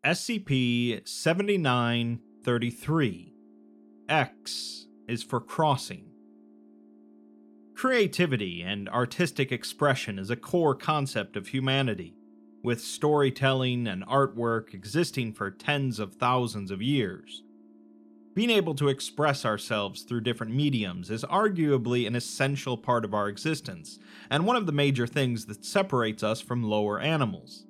SCP-7933. X is for crossing. Creativity and artistic expression is a core concept of humanity, with storytelling and artwork existing for tens of thousands of years. Being able to express ourselves through different mediums is arguably an essential part of our existence, and one of the major things that separates us from lower animals.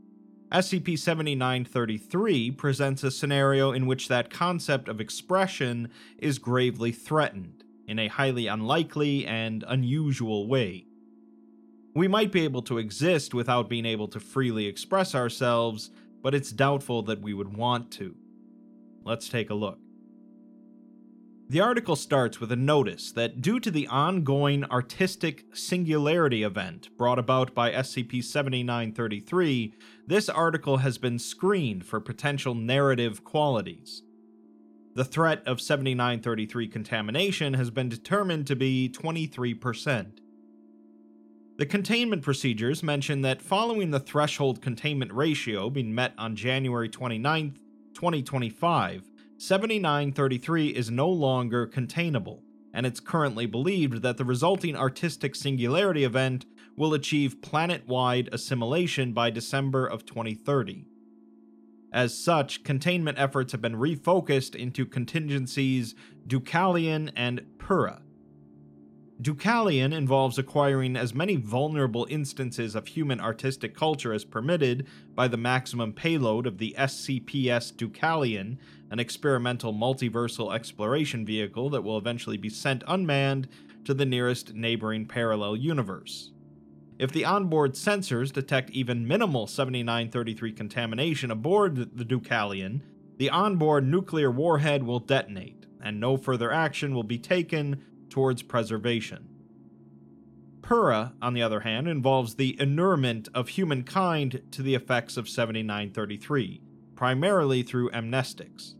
SCP-7933 presents a scenario in which that concept of expression is gravely threatened, in a highly unlikely and unusual way. We might be able to exist without being able to freely express ourselves, but it's doubtful that we would want to. Let's take a look. The article starts with a notice that due to the ongoing artistic singularity event brought about by SCP-7933, this article has been screened for potential narrative qualities. The threat of 7933 contamination has been determined to be 23%. The containment procedures mention that following the threshold containment ratio being met on January 29, 2025, 7933 is no longer containable, and it's currently believed that the resulting artistic singularity event will achieve planet-wide assimilation by December of 2030. As such, containment efforts have been refocused into contingencies Deucalion and Pura. Deucalion involves acquiring as many vulnerable instances of human artistic culture as permitted by the maximum payload of the SCPS Deucalion, an experimental multiversal exploration vehicle that will eventually be sent unmanned to the nearest neighboring parallel universe. If the onboard sensors detect even minimal 7933 contamination aboard the Deucalion, the onboard nuclear warhead will detonate, and no further action will be taken towards preservation. Pura, on the other hand, involves the inurement of humankind to the effects of 7933, primarily through amnestics.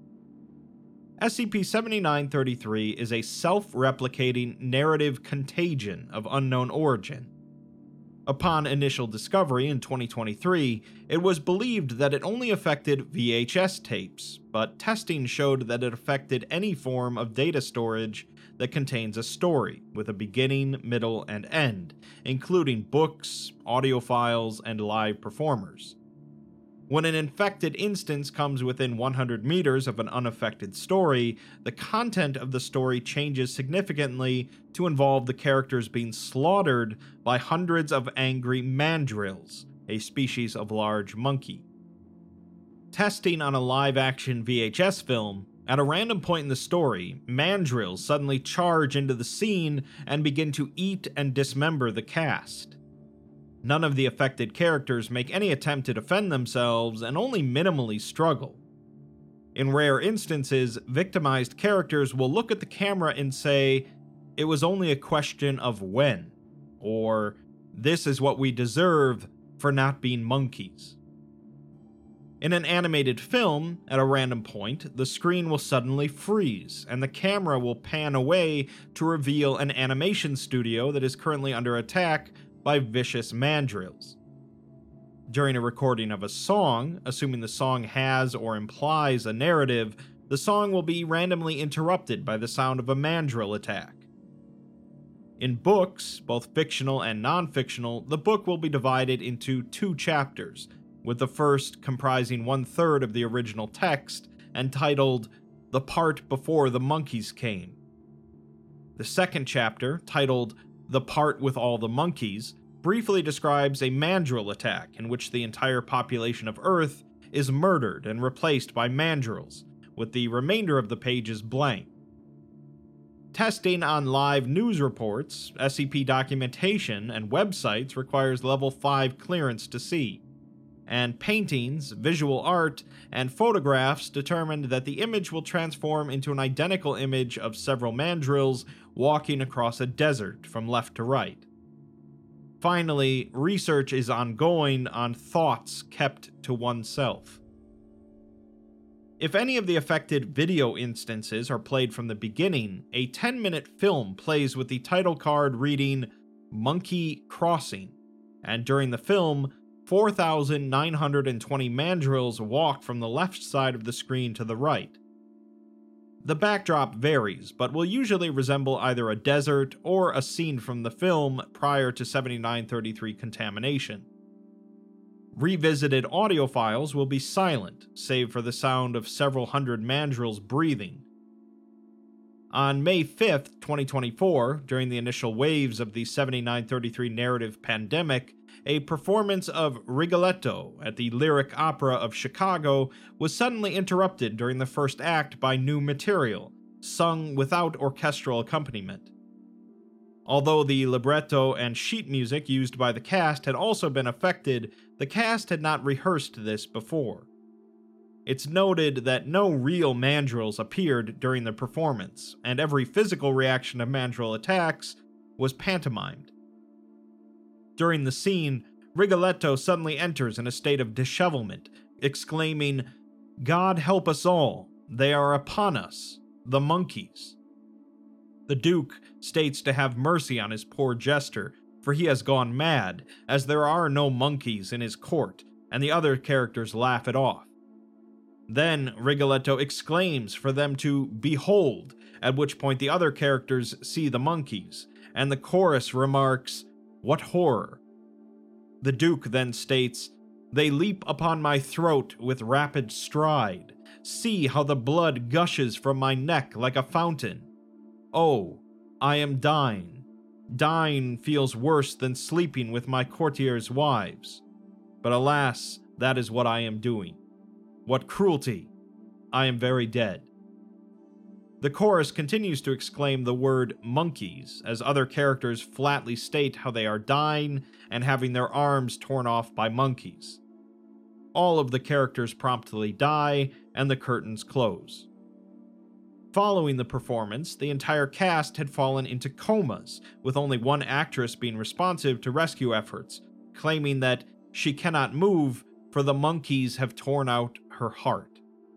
SCP-7933 is a self-replicating narrative contagion of unknown origin. Upon initial discovery in 2023, it was believed that it only affected VHS tapes, but testing showed that it affected any form of data storage that contains a story, with a beginning, middle, and end, including books, audio files, and live performers. When an infected instance comes within 100 meters of an unaffected story, the content of the story changes significantly to involve the characters being slaughtered by hundreds of angry mandrills, a species of large monkey. Testing on a live-action VHS film, at a random point in the story, mandrills suddenly charge into the scene and begin to eat and dismember the cast. None of the affected characters make any attempt to defend themselves and only minimally struggle. In rare instances, victimized characters will look at the camera and say, "It was only a question of when," or "This is what we deserve for not being monkeys." In an animated film, at a random point, the screen will suddenly freeze, and the camera will pan away to reveal an animation studio that is currently under attack by vicious mandrills. During a recording of a song, assuming the song has or implies a narrative, the song will be randomly interrupted by the sound of a mandrill attack. In books, both fictional and non-fictional, the book will be divided into 2 chapters, with the first comprising 1/3 of the original text and titled "The Part Before the Monkeys Came." The second chapter, titled "The Part with All the Monkeys," briefly describes a mandrill attack in which the entire population of Earth is murdered and replaced by mandrills, with the remainder of the pages blank. Testing on live news reports, SCP documentation, and websites requires Level 5 clearance to see, and paintings, visual art, and photographs determined that the image will transform into an identical image of several mandrills walking across a desert from left to right. Finally, research is ongoing on thoughts kept to oneself. If any of the affected video instances are played from the beginning, a 10-minute film plays with the title card reading "Monkey Crossing," and during the film, 4,920 mandrills walk from the left side of the screen to the right. The backdrop varies, but will usually resemble either a desert or a scene from the film prior to 7933 contamination. Revisited audio files will be silent, save for the sound of several hundred mandrills breathing. On May 5th, 2024, during the initial waves of the 7933 narrative pandemic, a performance of Rigoletto at the Lyric Opera of Chicago was suddenly interrupted during the first act by new material, sung without orchestral accompaniment. Although the libretto and sheet music used by the cast had also been affected, the cast had not rehearsed this before. It's noted that no real mandrills appeared during the performance, and every physical reaction of mandrill attacks was pantomimed. During the scene, Rigoletto suddenly enters in a state of dishevelment, exclaiming, "God help us all, they are upon us, the monkeys." The Duke states to have mercy on his poor jester, for he has gone mad, as there are no monkeys in his court, and the other characters laugh it off. Then Rigoletto exclaims for them to behold, at which point the other characters see the monkeys, and the chorus remarks, "What horror!" The Duke then states, "They leap upon my throat with rapid stride. See how the blood gushes from my neck like a fountain. Oh, I am dying. Dying feels worse than sleeping with my courtiers' wives. But alas, that is what I am doing. What cruelty! I am very dead." The chorus continues to exclaim the word monkeys, as other characters flatly state how they are dying and having their arms torn off by monkeys. All of the characters promptly die, and the curtains close. Following the performance, the entire cast had fallen into comas, with only one actress being responsive to rescue efforts, claiming that she cannot move, for the monkeys have torn out her heart.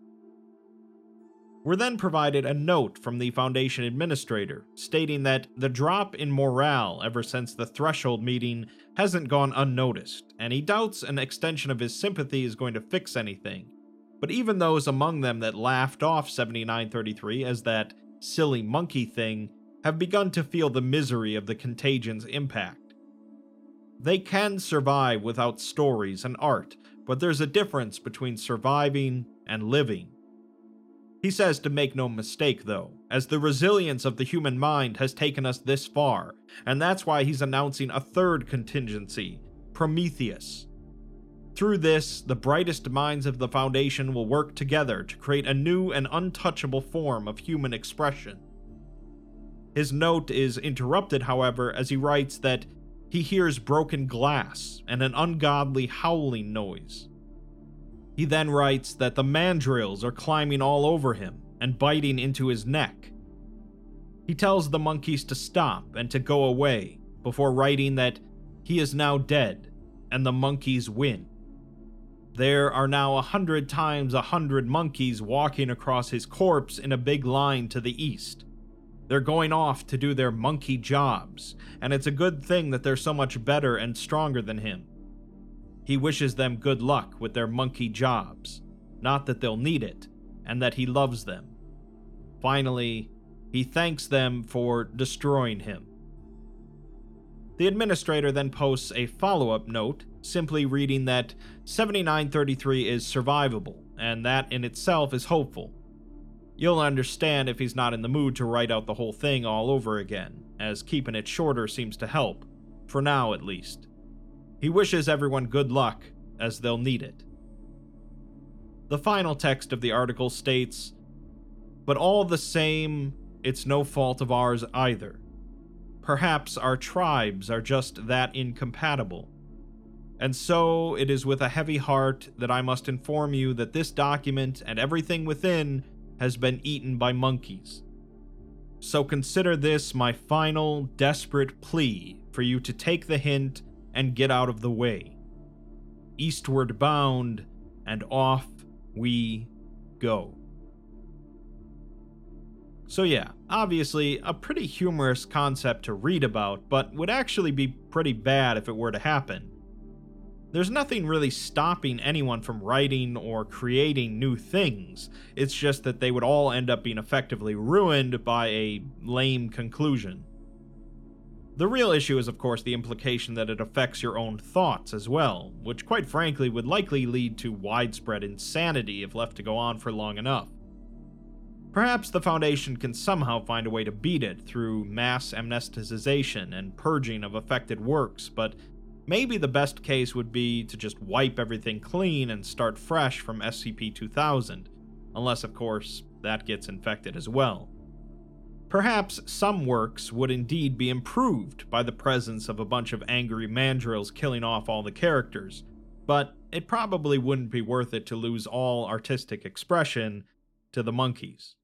We're then provided a note from the Foundation administrator, stating that the drop in morale ever since the Threshold meeting hasn't gone unnoticed, and he doubts an extension of his sympathy is going to fix anything. But even those among them that laughed off 7933 as that silly monkey thing have begun to feel the misery of the contagion's impact. They can survive without stories and art, but there's a difference between surviving and living. He says to make no mistake, though, as the resilience of the human mind has taken us this far, and that's why he's announcing a third contingency, Prometheus. Through this, the brightest minds of the Foundation will work together to create a new and untouchable form of human expression. His note is interrupted, however, as he writes that he hears broken glass and an ungodly howling noise. He then writes that the mandrills are climbing all over him and biting into his neck. He tells the monkeys to stop and to go away, before writing that he is now dead and the monkeys win. There are now 100 times 100 monkeys walking across his corpse in a big line to the east. They're going off to do their monkey jobs, and it's a good thing that they're so much better and stronger than him. He wishes them good luck with their monkey jobs, not that they'll need it, and that he loves them. Finally, he thanks them for destroying him. The administrator then posts a follow-up note, simply reading that 7933 is survivable, and that in itself is hopeful. You'll understand if he's not in the mood to write out the whole thing all over again, as keeping it shorter seems to help, for now at least. He wishes everyone good luck, as they'll need it. The final text of the article states, "But all the same, it's no fault of ours either. Perhaps our tribes are just that incompatible. And so it is with a heavy heart that I must inform you that this document and everything within has been eaten by monkeys. So consider this my final, desperate plea for you to take the hint and get out of the way. Eastward bound, and off we go." So yeah, obviously a pretty humorous concept to read about, but would actually be pretty bad if it were to happen. There's nothing really stopping anyone from writing or creating new things, it's just that they would all end up being effectively ruined by a lame conclusion. The real issue is, of course, the implication that it affects your own thoughts as well, which quite frankly would likely lead to widespread insanity if left to go on for long enough. Perhaps the Foundation can somehow find a way to beat it through mass amnesticization and purging of affected works, but maybe the best case would be to just wipe everything clean and start fresh from SCP-2000, unless, of course, that gets infected as well. Perhaps some works would indeed be improved by the presence of a bunch of angry mandrills killing off all the characters, but it probably wouldn't be worth it to lose all artistic expression to the monkeys.